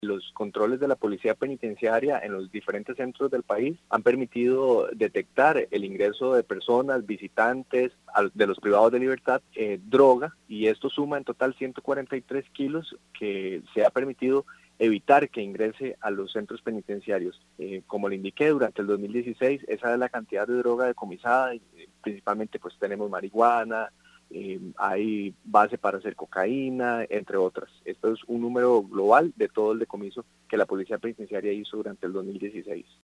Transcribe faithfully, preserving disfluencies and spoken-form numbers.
Los controles de la policía penitenciaria en los diferentes centros del país han permitido detectar el ingreso de personas, visitantes, de los privados de libertad, eh, droga, y esto suma en total ciento cuarenta y tres kilos que se ha permitido evitar que ingrese a los centros penitenciarios. Eh, como le indiqué, durante el dos mil dieciséis, esa es la cantidad de droga decomisada, eh, principalmente pues tenemos marihuana, Eh, hay base para hacer cocaína, entre otras. Esto es un número global de todo el decomiso que la Policía Penitenciaria hizo durante el dos mil dieciséis.